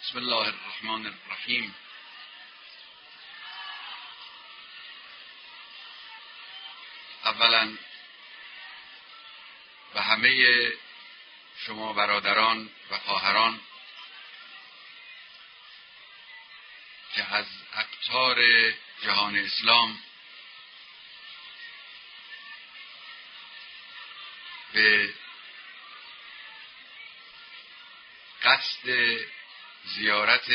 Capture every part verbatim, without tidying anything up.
بسم الله الرحمن الرحیم. اولا به همه شما برادران و خواهران که از اقطار جهان اسلام به قصد زیارت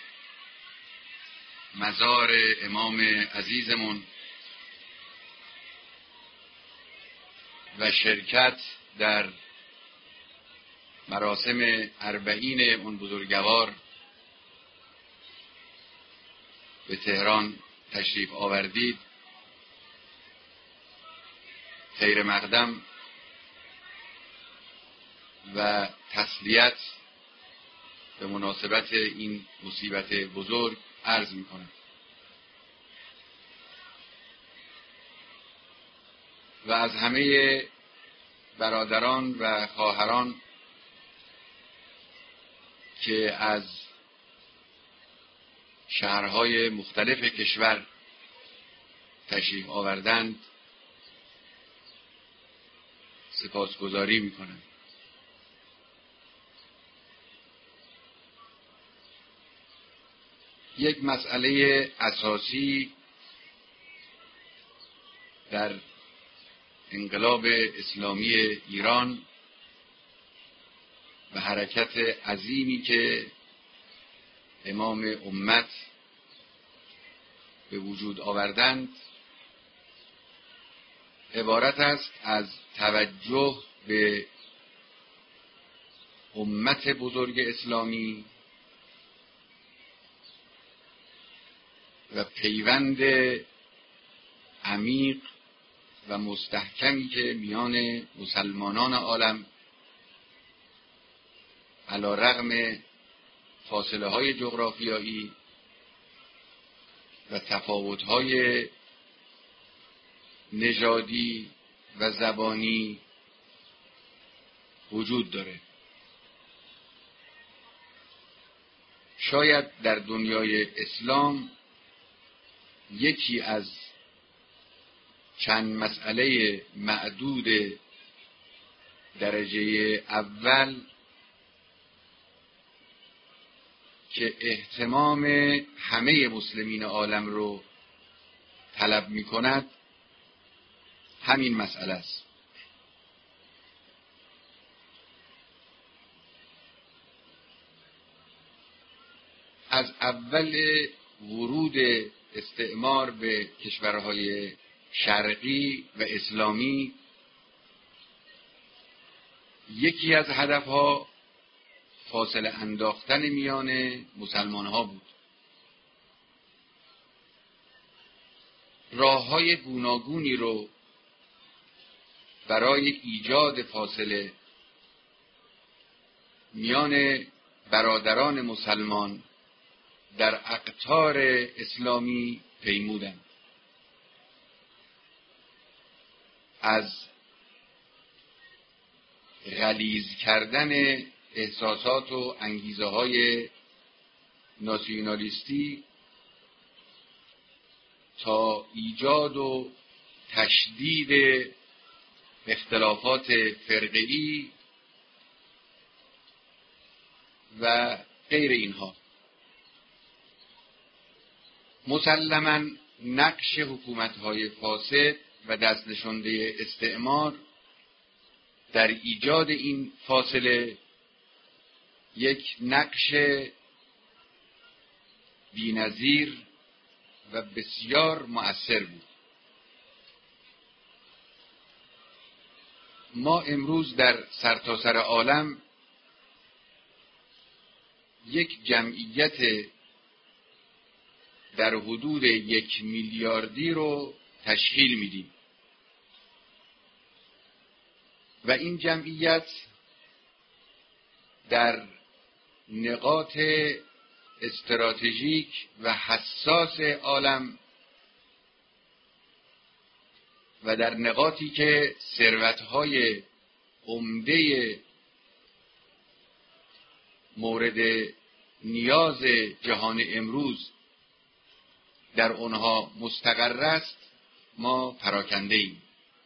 مزار امام عزیزمون و شرکت در مراسم اربعین اون بزرگوار به تهران تشریف آوردید. خیر مقدم و تسلیت به مناسبت این مصیبت بزرگ عرض می‌کنم. و از همه برادران و خواهران که از شهرهای مختلف کشور تشریف آوردند سپاسگزاری می‌کنم. یک مسئله اساسی در انقلاب اسلامی ایران و حرکت عظیمی که امام امت به وجود آوردند عبارت است از توجه به امت بزرگ اسلامی و پیوند عمیق و مستحکمی که میان مسلمانان عالم علی رغم فاصله های جغرافیایی و تفاوت های نژادی و زبانی وجود داره. شاید در دنیای اسلام یکی از چند مسئله معدود درجه اول که اهتمام همه مسلمین عالم رو طلب می کند همین مسئله است. از اول ورود استعمار به کشورهای شرقی و اسلامی یکی از هدفها فاصله انداختن میان مسلمانها بود. راه‌های گوناگونی رو برای ایجاد فاصله میان برادران مسلمان در اقطار اسلامی پیمودند. از غلیظ کردن احساسات و انگیزه های ناسیونالیستی تا ایجاد و تشدید اختلافات فرقه‌ای و غیر اینها. مسلماً نقش حکومت‌های فاسد و دست نشانده استعمار در ایجاد این فاصله یک نقش بی‌نظیر و بسیار مؤثر بود. ما امروز در سرتاسر عالم یک جمعیت در حدود یک میلیاردی رو تشکیل میدیم و این جمعیت در نقاط استراتژیک و حساس عالم و در نقاطی که ثروت‌های عمده مورد نیاز جهان امروز در آنها مستقر است، ما پراکنده ایم.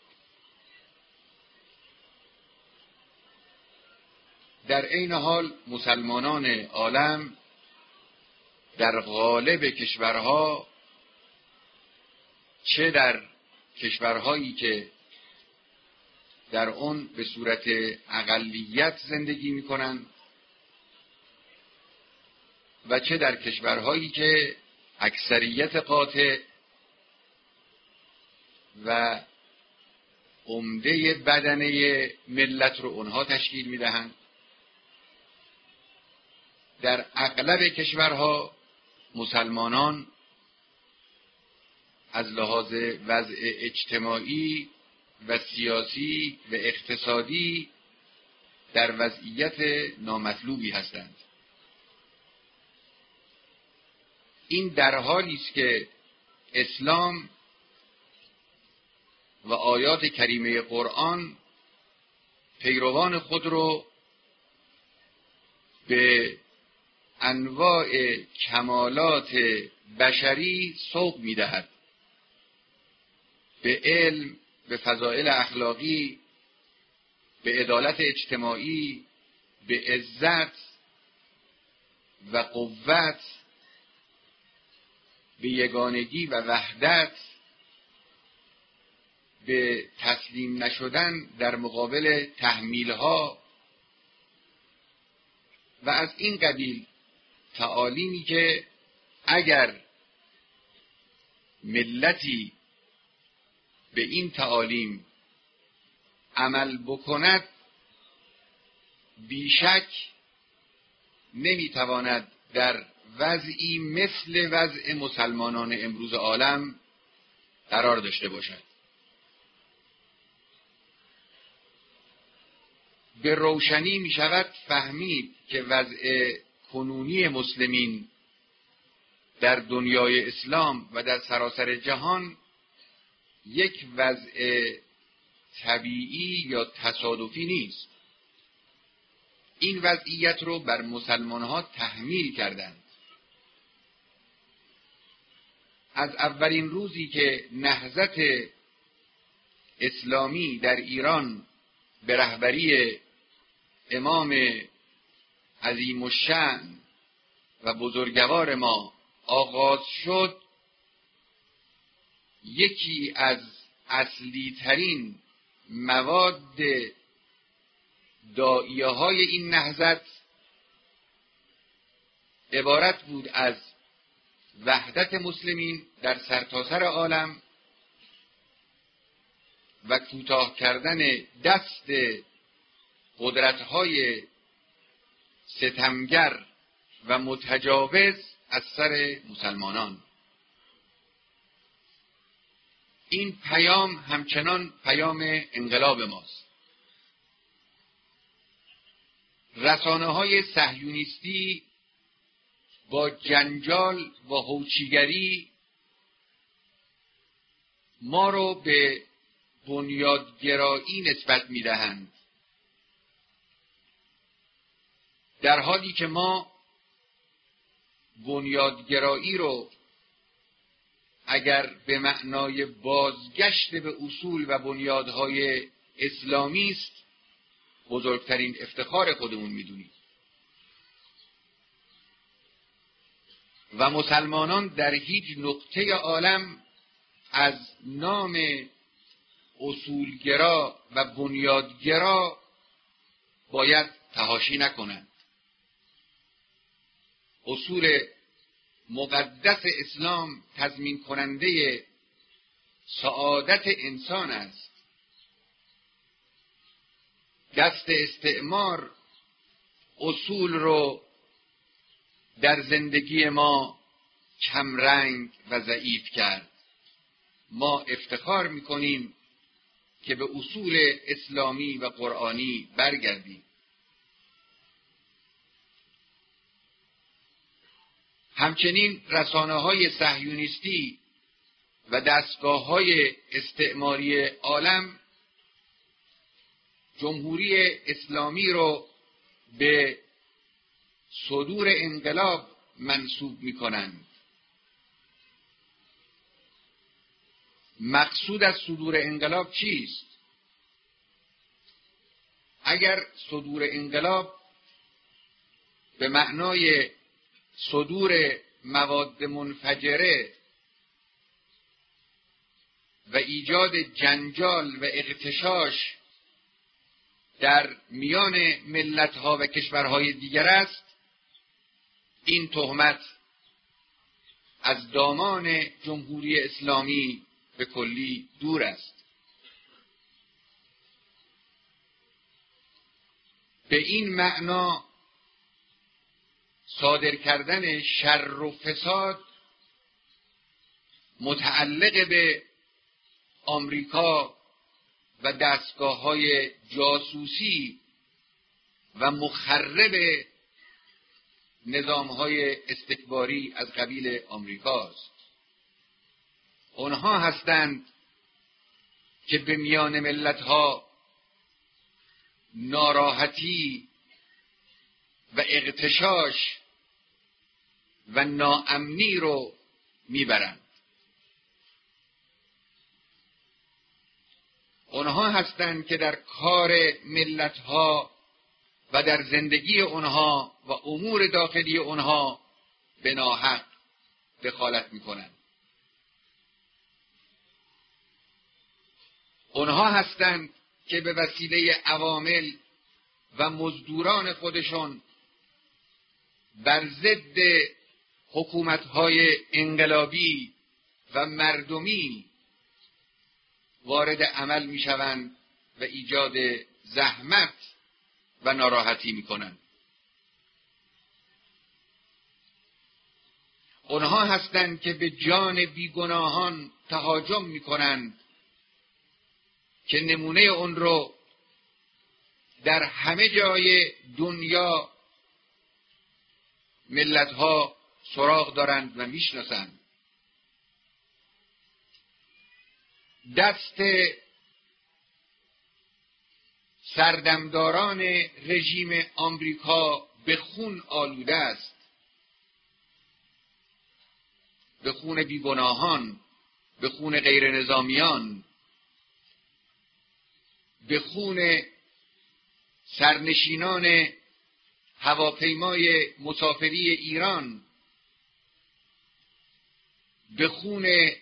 در عین حال مسلمانان عالم در غالب کشورها، چه در کشورهایی که در اون به صورت اقلیت زندگی می‌کنند و چه در کشورهایی که اکثریت قاطع و عمده بدنه ملت رو اونها تشکیل میدهند، در اغلب کشورها مسلمانان از لحاظ وضع اجتماعی و سیاسی و اقتصادی در وضعیت نامطلوبی هستند. این در حالی است که اسلام و آیات کریمه قرآن پیروان خود رو به انواع کمالات بشری سوق می‌دهد، به علم، به فضائل اخلاقی، به عدالت اجتماعی، به عزت و قوت، به یگانگی و وحدت، به تسلیم نشدن در مقابل تحمیل‌ها و از این قبیل تعالیمی که اگر ملتی به این تعالیم عمل بکند، بیشک نمیتواند در وضعی مثل وضع مسلمانان امروز عالم قرار داشته باشد. به روشنی می شود فهمید که وضع کنونی مسلمین در دنیای اسلام و در سراسر جهان یک وضع طبیعی یا تصادفی نیست. این وضعیت رو بر مسلمان‌ها تحمیل کردند. از اولین روزی که نهضت اسلامی در ایران به رهبری امام عظیم الشأن و بزرگوار ما آغاز شد، یکی از اصلی ترین مواد داعیه های این نهضت عبارت بود از وحدت مسلمین در سرتاسر عالم و کوتاه کردن دست قدرت‌های ستمگر و متجاوز از سر مسلمانان. این پیام همچنان پیام انقلاب ماست. رسانه‌های صهیونیستی با جنجال و هوچیگری ما رو به بنیادگرایی نسبت می‌دهند، در حالی که ما بنیادگرایی رو اگر به معنای بازگشت به اصول و بنیادهای اسلامی است، بزرگترین افتخار خودمون میدونیم و مسلمانان در هیچ نقطه عالم از نام اصولگرا و بنیادگرا باید تحاشی نکنند. اصول مقدس اسلام تضمین کننده سعادت انسان است. دست استعمار اصول رو در زندگی ما کمرنگ و ضعیف کرد. ما افتخار میکنیم که به اصول اسلامی و قرآنی برگردیم. همچنین رسانه‌های صهیونیستی و دستگاه‌های استعماری عالم جمهوری اسلامی رو به صدور انقلاب منسوب میکنند. مقصود از صدور انقلاب چیست؟ اگر صدور انقلاب به معنای صدور مواد منفجره و ایجاد جنجال و اغتشاش در میان ملت‌ها و کشورهای دیگر است، این تهمت از دامان جمهوری اسلامی به کلی دور است. به این معنا صادر کردن شر و فساد متعلق به آمریکا و دستگاه‌های جاسوسی و مخرب نظام‌های استکباری از قبیل آمریکاست. آنها هستند که به میان ملت‌ها ناراحتی و اغتشاش و ناامنی رو میبرند. آنها هستند که در کار ملت‌ها و در زندگی آنها و امور داخلی آنها به ناحق دخالت میکنند. آنها هستند که به وسیله عوامل و مزدوران خودشون بر ضد حکومت‌های انقلابی و مردمی وارد عمل میشوند و ایجاد زحمت و ناراحتی میکنند. آنها هستند که به جان بیگناهان تهاجم میکنند که نمونه اون رو در همه جای دنیا ملت‌ها سراغ دارند و میشناسند. دست سردمداران رژیم آمریکا به خون آلوده است، به خون بیگناهان، به خون غیر نظامیان، به خون سرنشینان هواپیمای مسافری ایران، به خون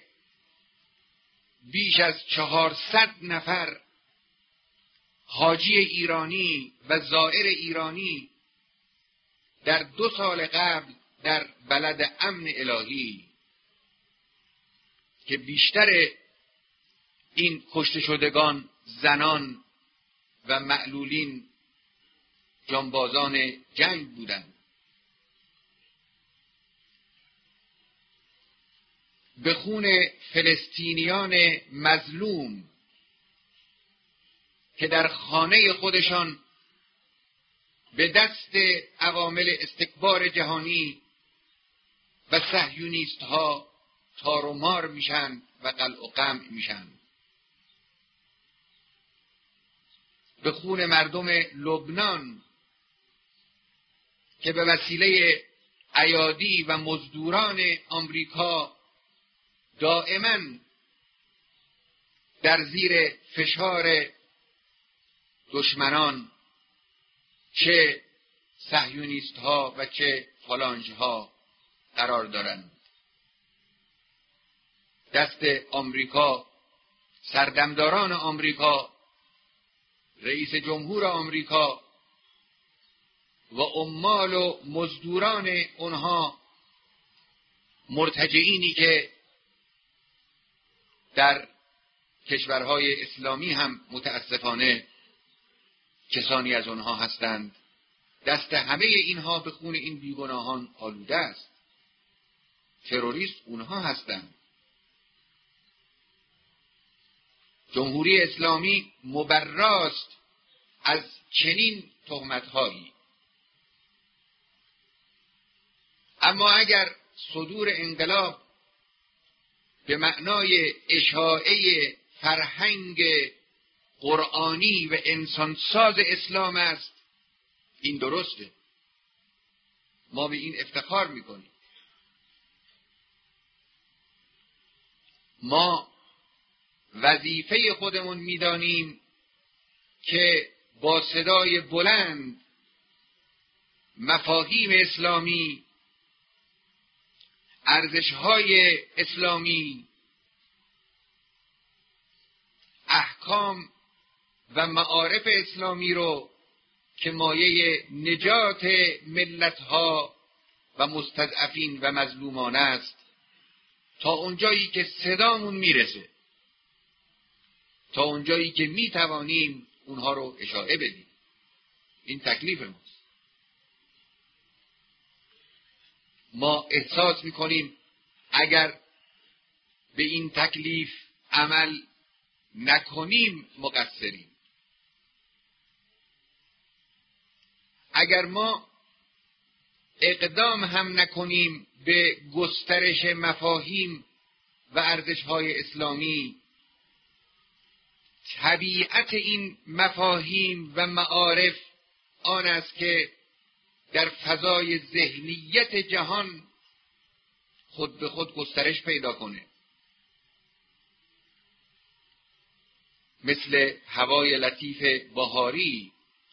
بیش از چهارصد نفر حاجی ایرانی و زائر ایرانی در دو سال قبل در بلد امن الهی که بیشتر این کشته شدگان زنان و معلولین جانبازان جنگ بودند. به خون فلسطینیان مظلوم که در خانه خودشان به دست عوامل استکبار جهانی و صهیونیست ها تار و مار میشن و قلع و قمع میشن. به خون مردم لبنان که به وسیله ایادی و مزدوران آمریکا دائما در زیر فشار دشمنان، چه صهیونیست ها و چه فالانژ ها قرار دارند. دست آمریکا، سردمداران آمریکا، رئیس جمهور آمریکا و عمال و مزدوران اونها، مرتجعینی که در کشورهای اسلامی هم متاسفانه کسانی از آنها هستند، دست همه اینها به خون این بیگناهان آلوده است. تروریست اونها هستند. جمهوری اسلامی مبراست از چنین تهمت‌هایی. اما اگر صدور انقلاب به معنای اشاعه فرهنگ قرآنی و انسانساز اسلام است، این درسته. ما به این افتخار میکنیم. ما وظیفه خودمون میدانیم که با صدای بلند مفاهیم اسلامی، ارزش‌های اسلامی، احکام و معارف اسلامی رو که مایه نجات ملت‌ها و مستضعفین و مظلومان است، تا اونجایی که صدامون میرسه، تا اونجایی که میتوانیم اونها رو اشاعه بدیم. این تکلیف ماست. ما احساس میکنیم اگر به این تکلیف عمل نکنیم مقصریم. اگر ما اقدام هم نکنیم به گسترش مفاهیم و ارزش‌های اسلامی، طبیعت این مفاهیم و معارف آن است که در فضای ذهنیت جهان خود به خود گسترش پیدا کنه، مثل هوای لطیف بهاری،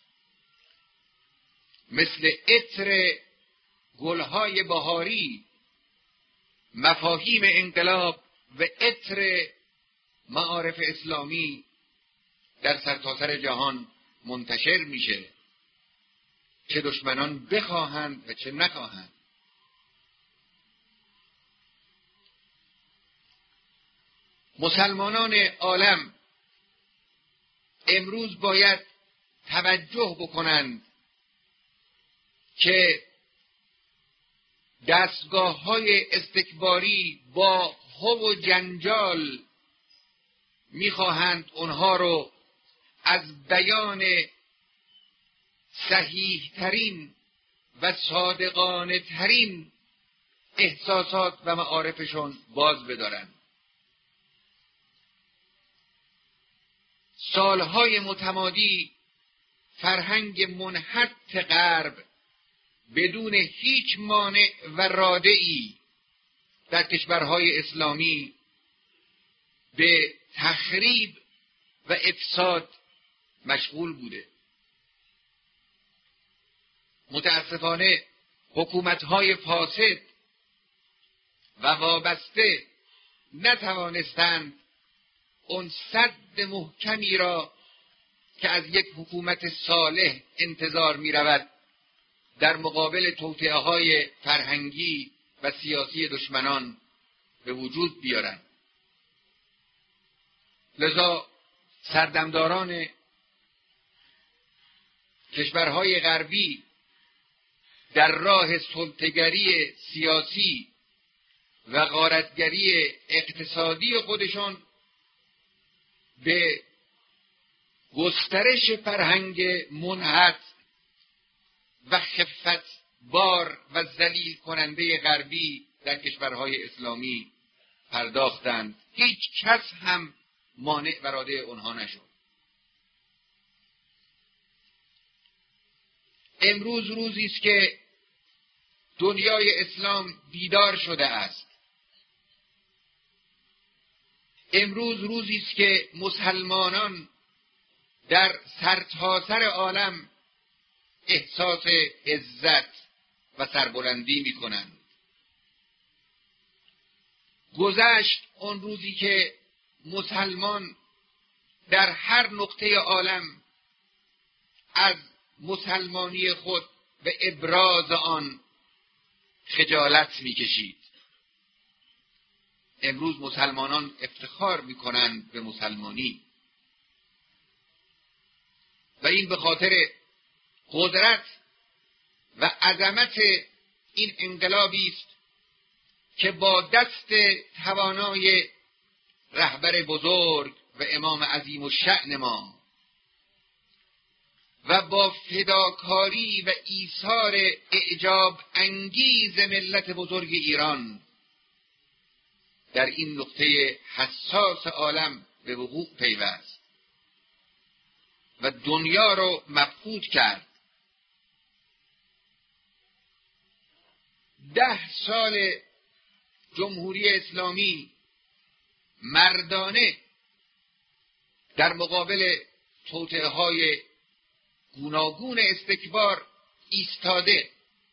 مثل عطر گلهای بهاری. مفاهیم انقلاب و عطر معارف اسلامی در سرتاسر جهان منتشر میشه، چه دشمنان بخواهند و چه نخواهند. مسلمانان عالم امروز باید توجه بکنند که دستگاه‌های استکباری با هو و جنجال می‌خواهند اونها رو از بیان صحیح ترین و صادقانه ترین احساسات و معارفشون باز بدارند. سالهای متمادی فرهنگ منحط غرب بدون هیچ مانع و رادعی در کشورهای اسلامی به تخریب و افساد مشغول بوده. متاسفانه حکومت‌های فاسد و وابسته نتوانستند اون سد محکمی را که از یک حکومت صالح انتظار می رود در مقابل توطئه‌های فرهنگی و سیاسی دشمنان به وجود بیارند. لذا سردمداران کشورهای غربی در راه سلطه‌گری سیاسی و غارتگری اقتصادی خودشان به گسترش فرهنگ منحط و خفت بار و ذلیل کننده غربی در کشورهای اسلامی پرداختند. هیچ کس هم مانع و رادع آنها نشد. امروز روزی است که دنیای اسلام بیدار شده است. امروز روزی است که مسلمانان در سرتاسر عالم احساس عزت و سربلندی می کنند. گذشت اون روزی که مسلمان در هر نقطه عالم از مسلمانی خود و ابراز آن خجالت می کشید. امروز مسلمانان افتخار می کنند به مسلمانی و این به خاطر قدرت و عظمت این انقلابی است که با دست توانای رهبر بزرگ و امام عظیم الشأن ما و با فداکاری و ایثار اعجاب انگیز ملت بزرگ ایران در این نقطه حساس عالم به وقوع پیوست و دنیا رو مبهوت کرد. ده سال جمهوری اسلامی مردانه در مقابل توطئه‌های گوناگون استکبار ایستاده،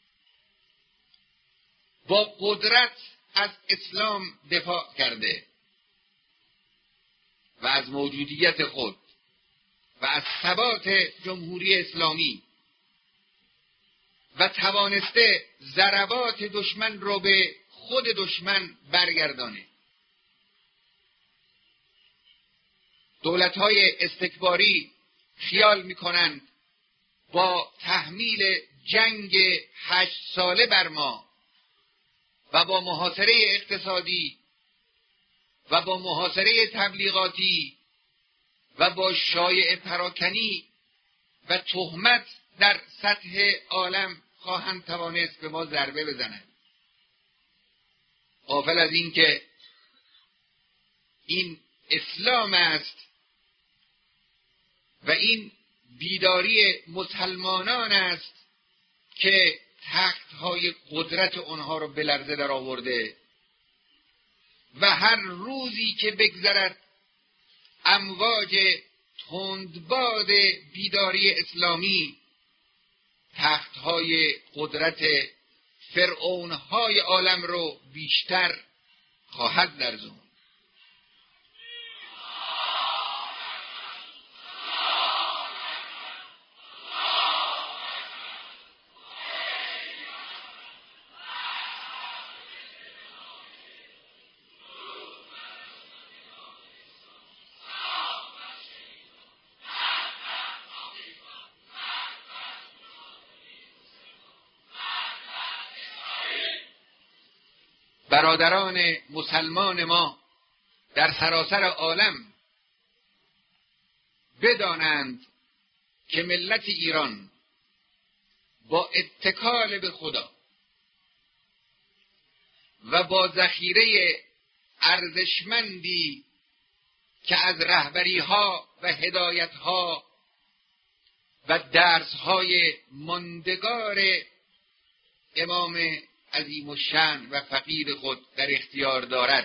با قدرت از اسلام دفاع کرده و از موجودیت خود و از ثبات جمهوری اسلامی و توانسته ضربات دشمن رو به خود دشمن برگردانه. دولت‌های استکباری خیال می‌کنند با تحمیل جنگ هشت ساله بر ما و با محاصره اقتصادی و با محاصره تبلیغاتی و با شایعه پراکنی و تهمت در سطح عالم خواهند توانست به ما ضربه بزنند، غافل از این که این اسلام است و این بیداری مسلمانان است که تختهای قدرت آنها را به لرزه در آورده و هر روزی که بگذرد امواج تندباد بیداری اسلامی تختهای قدرت فرعونهای عالم رو بیشتر خواهد لرزوند. برادران مسلمان ما در سراسر عالم بدانند که ملت ایران با اتکال به خدا و با ذخیره ارزشمندی که از رهبری‌ها و هدایت‌ها و درس‌های ماندگار امام عظیم الشأن و فقید خود در اختیار دارد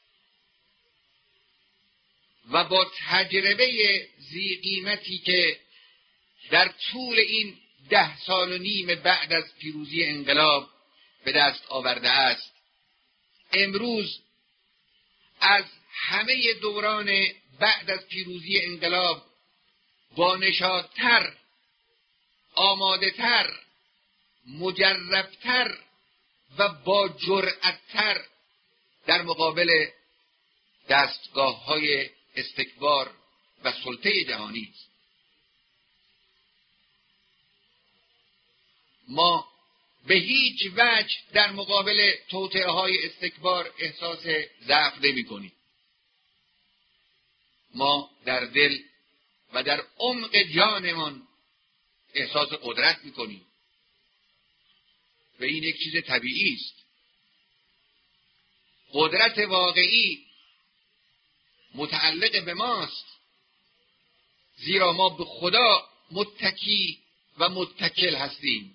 و با تجربه ذی قیمتی که در طول این ده سال و نیم بعد از پیروزی انقلاب به دست آورده است، امروز از همه دوران بعد از پیروزی انقلاب با نشاط‌تر، آماده‌تر، مجرب‌تر و با جرأت‌تر در مقابل دستگاه‌های استکبار و سلطه جهانی است. ما به هیچ وجه در مقابل توطئه‌های استکبار احساس ضعف نمی‌کنیم. ما در دل و در عمق جانمان احساس قدرت می‌کنیم و این یک چیز طبیعی است. قدرت واقعی متعلق به ماست، زیرا ما به خدا متکی و متکل هستیم.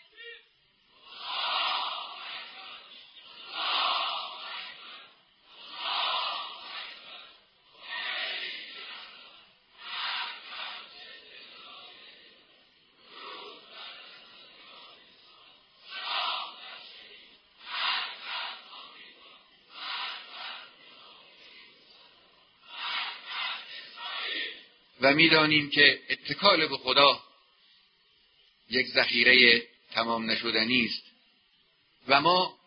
و می‌دانیم که اتکال به خدا یک ذخیره تمام نشدنی است و ما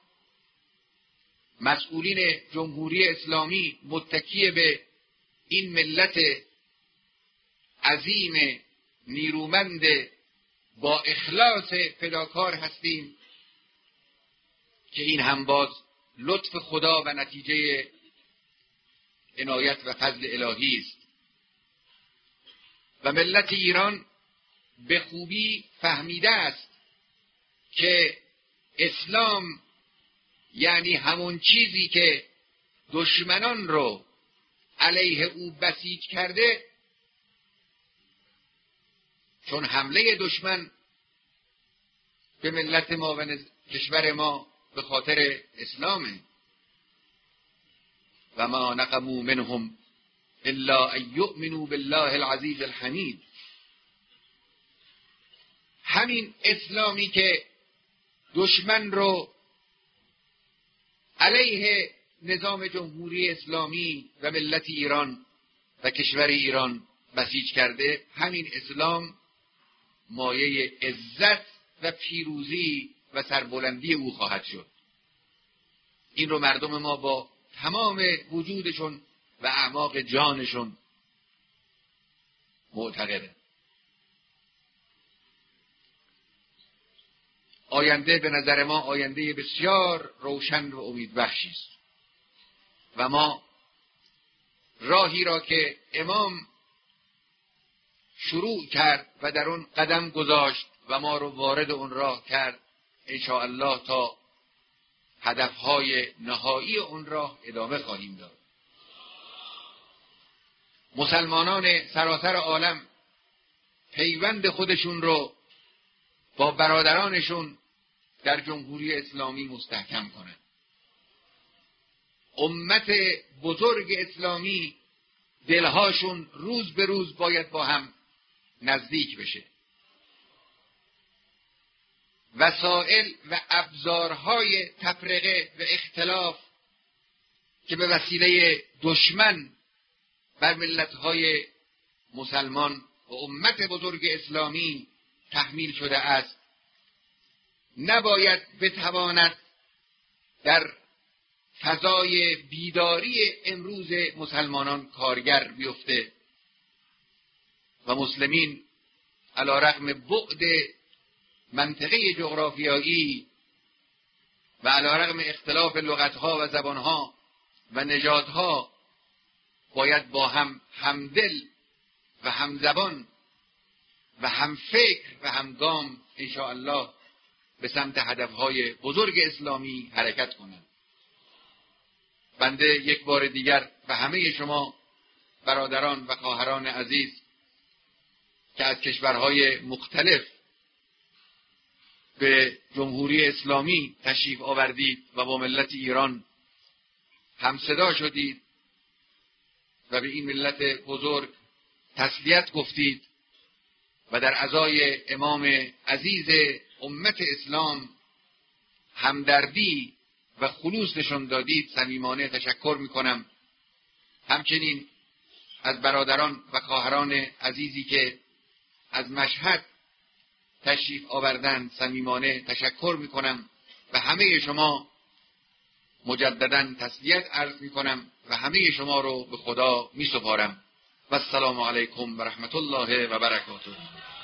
مسئولین جمهوری اسلامی متکی به این ملت عظیم نیرومند با اخلاص فداکار هستیم که این هم باز لطف خدا و نتیجه عنایت و فضل الهی است. و ملت ایران به خوبی فهمیده است که اسلام یعنی همون چیزی که دشمنان رو علیه او بسیج کرده، چون حمله دشمن به ملت ما و کشور ما به خاطر اسلامه. و ما نقموا منهم الا ان یؤمنوا بالله العزیز الحمید. همین اسلامی که دشمن رو علیه نظام جمهوری اسلامی و ملت ایران و کشور ایران بسیج کرده، همین اسلام مایه عزت و پیروزی و سربلندی او خواهد شد. این رو مردم ما با تمام وجودشون و اعماق جانشون معتقده. آینده به نظر ما آینده بسیار روشن و امیدبخشی است و ما راهی را که امام شروع کرد و در اون قدم گذاشت و ما رو وارد اون راه کرد، انشاءالله تا هدفهای نهایی اون راه ادامه خواهیم داد. مسلمانان سراسر عالم پیوند خودشون رو با برادرانشون در جمهوری اسلامی مستحکم کنند. امت بزرگ اسلامی دلهاشون روز به روز باید با هم نزدیک بشه. وسائل و ابزارهای تفرقه و اختلاف که به وسیله دشمن بر ملتهای مسلمان و امت بزرگ اسلامی تحمیل شده است، نباید بتواند در فضای بیداری امروز مسلمانان کارگر بیفته و مسلمین علی رغم بعد منطقه جغرافیایی و علی رغم اختلاف لغتها و زبانها و نژادها باید با هم همدل و همزبان و هم فکر و همگام انشاءالله به سمت هدفهای بزرگ اسلامی حرکت کنند. بنده یک بار دیگر به همه شما برادران و خواهران عزیز که از کشورهای مختلف به جمهوری اسلامی تشریف آوردید و با ملت ایران همصدا شدید و به این ملت بزرگ تسلیت گفتید و در عزای امام عزیز امت اسلام همدردی و خلوص نشان دادید، صمیمانه تشکر میکنم. همچنین از برادران و خواهران عزیزی که از مشهد تشریف آوردند صمیمانه تشکر میکنم و همه شما مجددا تسلیت عرض میکنم و همه شما رو به خدا میسپارم و السلام علیکم و رحمت الله و برکاته.